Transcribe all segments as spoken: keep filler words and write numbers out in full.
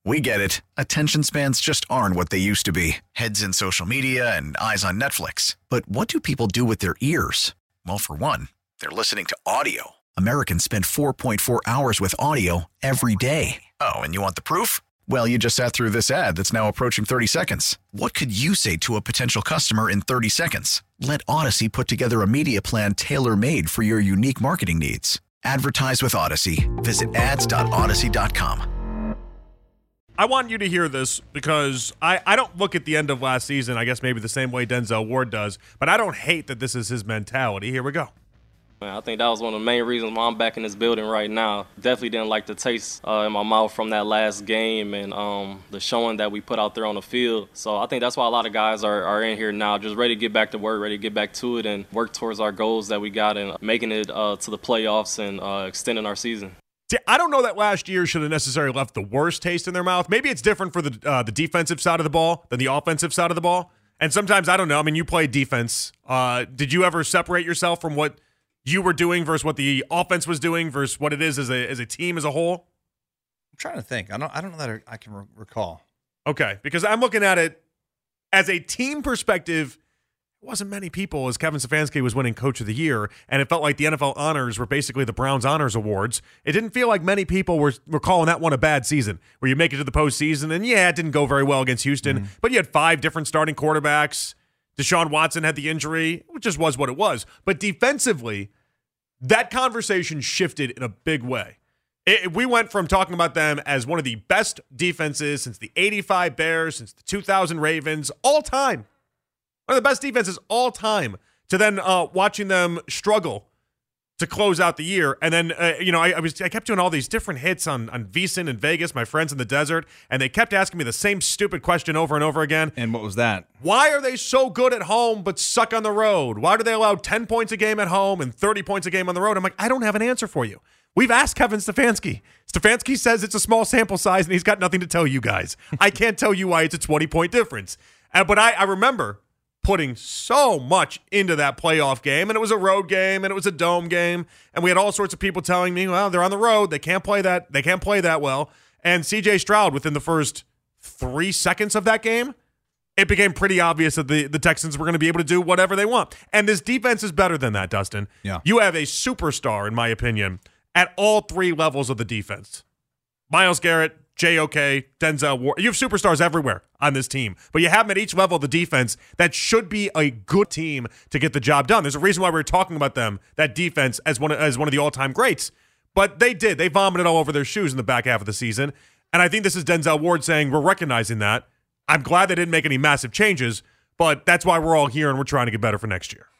We get it. Attention spans just aren't what they used to be. Heads in social media and eyes on Netflix. But what do people do with their ears? Well, for one, they're listening to audio. Americans spend four point four hours with audio every day. Oh, and you want the proof? Well, you just sat through this ad that's now approaching thirty seconds. What could you say to a potential customer in thirty seconds? Let Odyssey put together a media plan tailor-made for your unique marketing needs. Advertise with Odyssey. Visit ads dot odyssey dot com. I want you to hear this because I, I don't look at the end of last season, I guess maybe the same way Denzel Ward does, but I don't hate that this is his mentality. Here we go. Man, I think that was one of the main reasons why I'm back in this building right now. Definitely didn't like the taste uh, in my mouth from that last game and um, the showing that we put out there on the field. So I think that's why a lot of guys are, are in here now, just ready to get back to work, ready to get back to it and work towards our goals that we got and making it uh, to the playoffs and uh, extending our season. See, I don't know that last year should have necessarily left the worst taste in their mouth. Maybe it's different for the uh, the defensive side of the ball than the offensive side of the ball. And sometimes, I don't know, I mean, you played defense. Uh, did you ever separate yourself from what you were doing versus what the offense was doing versus what it is as a as a team as a whole? I'm trying to think. I don't I don't know that I can re- recall. Okay, because I'm looking at it as a team perspective. It wasn't many people as Kevin Stefanski was winning Coach of the Year, and it felt like the N F L honors were basically the Browns Honors Awards. It didn't feel like many people were, were calling that one a bad season, where you make it to the postseason, and yeah, it didn't go very well against Houston, mm-hmm. but you had five different starting quarterbacks. Deshaun Watson had the injury, which just was what it was. But defensively, that conversation shifted in a big way. It, we went from talking about them as one of the best defenses since the eighty-five Bears, since the two thousand Ravens, all time. One of the best defenses all time, to then uh, watching them struggle to close out the year. And then, uh, you know, I, I was I kept doing all these different hits on, on VSiN in Vegas, my friends in the desert, and they kept asking me the same stupid question over and over again. And what was that? Why are they so good at home but suck on the road? Why do they allow ten points a game at home and thirty points a game on the road? I'm like, I don't have an answer for you. We've asked Kevin Stefanski. Stefanski says it's a small sample size, and he's got nothing to tell you guys. I can't tell you why it's a twenty-point difference. Uh, but I, I remember putting so much into that playoff game, and it was a road game, and it was a dome game, and we had all sorts of people telling me, well, they're on the road, they can't play that, they can't play that well. And C J Stroud, within the first three seconds of that game, it became pretty obvious that the, the Texans were going to be able to do whatever they want. And this defense is better than that, Dustin. Yeah. You have a superstar, in my opinion, at all three levels of the defense. Myles Garrett, J O K, Denzel Ward. You have superstars everywhere on this team, but you have them at each level of the defense that should be a good team to get the job done. There's a reason why we're talking about them, that defense, as one of, as one of the all-time greats. But they did. They vomited all over their shoes in the back half of the season. And I think this is Denzel Ward saying, we're recognizing that. I'm glad they didn't make any massive changes, but that's why we're all here and we're trying to get better for next year.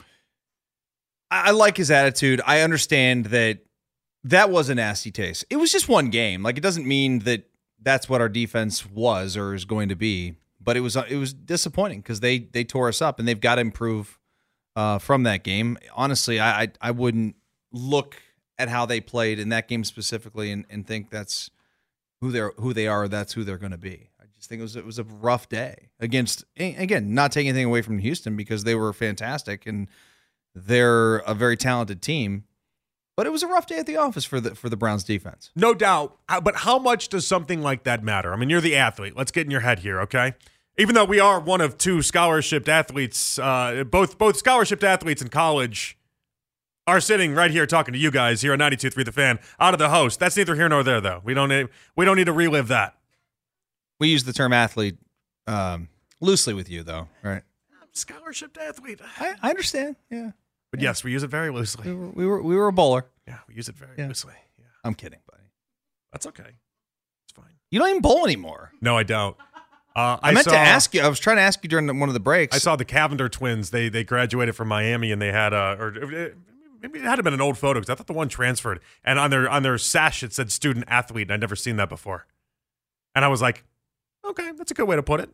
I like his attitude. I understand that that was a nasty taste. It was just one game. Like, it doesn't mean that that's what our defense was or is going to be, but it was it was disappointing because they they tore us up, and they've got to improve uh, from that game. Honestly, I, I I wouldn't look at how they played in that game specifically and, and think that's who they're who they are. Or that's who they're going to be. I just think it was it was a rough day against, again, not taking anything away from Houston because they were fantastic and they're a very talented team. But it was a rough day at the office for the for the Browns defense. No doubt. But how much does something like that matter? I mean, you're the athlete. Let's get in your head here, okay? Even though we are one of two scholarship athletes, uh, both both scholarship athletes in college are sitting right here talking to you guys here on ninety-two point three The Fan, out of the host. That's neither here nor there, though. We don't need, we don't need to relive that. We use the term athlete um, loosely with you, though, right? Scholarship athlete. I, I understand, yeah. But yeah. yes, we use it very loosely. We were we were, we were a bowler. Yeah, we use it very yeah. loosely. Yeah. I'm kidding, buddy. That's okay. It's fine. You don't even bowl anymore. No, I don't. Uh, I, I meant saw, to ask you. I was trying to ask you during one of the breaks. I saw the Cavender twins. They they graduated from Miami, and they had a or maybe it had been an old photo because I thought the one transferred, and on their on their sash it said student athlete, and I'd never seen that before. And I was like, okay, that's a good way to put it.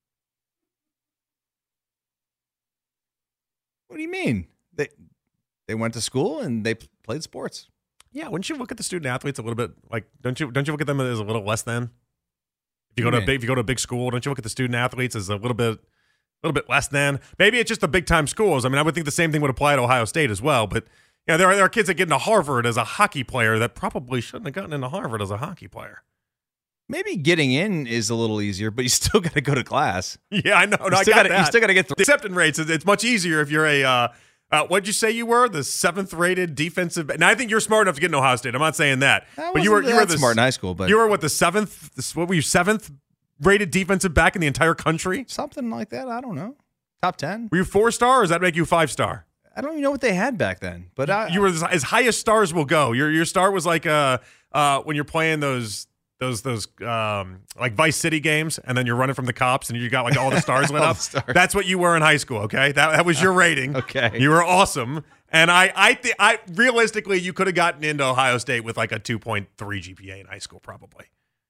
What do you mean? They they went to school and they played sports. Yeah, wouldn't you look at the student athletes a little bit like don't you don't you look at them as a little less than? If you go to a big if you go to a big school, don't you look at the student athletes as a little bit a little bit less than? Maybe it's just the big time schools. I mean, I would think the same thing would apply to Ohio State as well, but you know, there are there are kids that get into Harvard as a hockey player that probably shouldn't have gotten into Harvard as a hockey player. Maybe getting in is a little easier, but you still got to go to class. Yeah, I know. No, you I still got gotta, that. You still got to get through. The acceptance rates, it's much easier if you're a, uh, uh, what'd you say you were? The seventh rated defensive. Now, I think you're smart enough to get in Ohio State. I'm not saying that. I but you were, you were the smart in high school, but you were what, the seventh, what were you, seventh rated defensive back in the entire country? Something like that. I don't know. Top ten. Were you four star or does that make you five star? I don't even know what they had back then, but I, you were as high as stars will go. Your your star was like uh uh when you're playing those those those um like Vice City games, and then you're running from the cops, and you got like all the stars lit All up. the stars. That's what you were in high school. Okay, that that was your rating. Okay, you were awesome, and I I think I realistically you could have gotten into Ohio State with like a two point three G P A in high school, probably.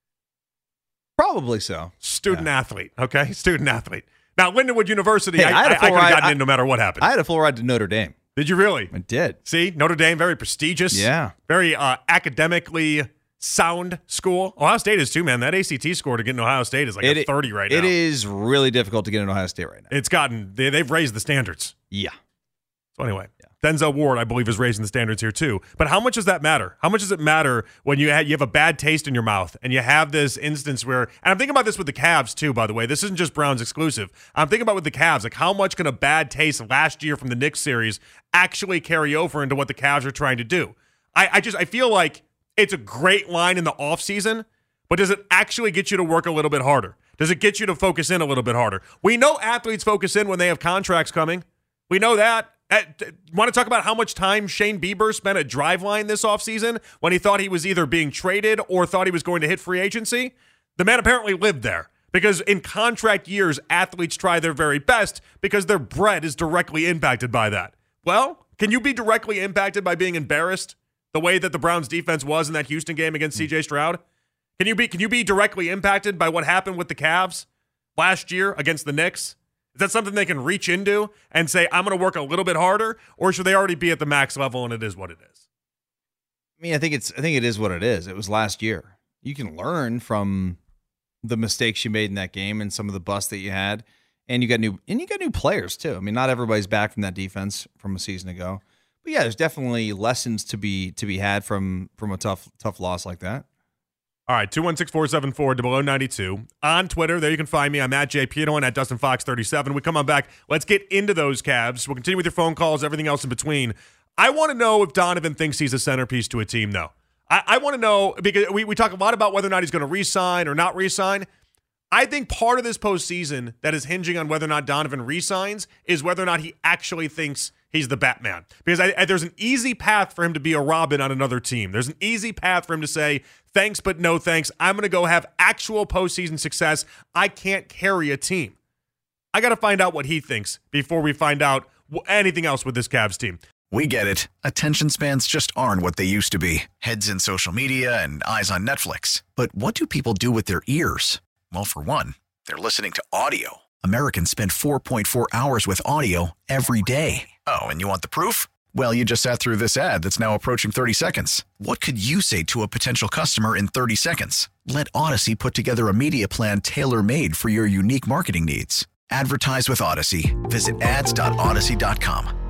Probably so. Student Yeah. athlete. Okay, student athlete. Now, Lindenwood University, Hey, I, I had a I, I full could have ride- gotten I- in no matter what happened. I had a full ride to Notre Dame. Did you really? I did. See, Notre Dame, very prestigious. Yeah. Very uh, academically sound school. Ohio State is too, man. That A C T score to get into Ohio State is like It- a thirty right now. It is really difficult to get into Ohio State right now. It's gotten, they, they've raised the standards. Yeah. So anyway, Denzel Ward, I believe, is raising the standards here too. But how much does that matter? How much does it matter when you have, you have a bad taste in your mouth and you have this instance where, and I'm thinking about this with the Cavs too, by the way. This isn't just Browns exclusive. I'm thinking about with the Cavs, like how much can a bad taste last year from the Knicks series actually carry over into what the Cavs are trying to do? I, I just, I feel like it's a great line in the offseason, but does it actually get you to work a little bit harder? Does it get you to focus in a little bit harder? We know athletes focus in when they have contracts coming. We know that. Want to talk about how much time Shane Bieber spent at Driveline this offseason when he thought he was either being traded or thought he was going to hit free agency? The man apparently lived there because in contract years, athletes try their very best because their bread is directly impacted by that. Well, can you be directly impacted by being embarrassed the way that the Browns defense was in that Houston game against C J Stroud? Can you be, can you be directly impacted by what happened with the Cavs last year against the Knicks? Is that something they can reach into and say, I'm going to work a little bit harder, or should they already be at the max level and it is what it is? I mean, I think it's I think it is what it is. It was last year. You can learn from the mistakes you made in that game and some of the busts that you had, and you got new and you got new players too. I mean, not everybody's back from that defense from a season ago. But yeah, there's definitely lessons to be to be had from from a tough tough loss like that. All right, two one six, four seven four, zero zero nine two. On Twitter, there you can find me. I'm at Jay Pito and at Dustin Fox thirty-seven. We come on back. Let's get into those Cavs. We'll continue with your phone calls, everything else in between. I want to know if Donovan thinks he's a centerpiece to a team, though. I, I want to know, because we, we talk a lot about whether or not he's going to re-sign or not re-sign. I think part of this postseason that is hinging on whether or not Donovan re-signs is whether or not he actually thinks he's the Batman. Because I, I, there's an easy path for him to be a Robin on another team. There's an easy path for him to say, thanks, but no thanks. I'm going to go have actual postseason success. I can't carry a team. I got to find out what he thinks before we find out anything else with this Cavs team. We get it. Attention spans just aren't what they used to be. Heads in social media and eyes on Netflix. But what do people do with their ears? Well, for one, they're listening to audio. Americans spend four point four hours with audio every day. Oh, and you want the proof? Well, you just sat through this ad that's now approaching thirty seconds. What could you say to a potential customer in thirty seconds? Let Odyssey put together a media plan tailor-made for your unique marketing needs. Advertise with Odyssey. Visit ads dot odyssey dot com.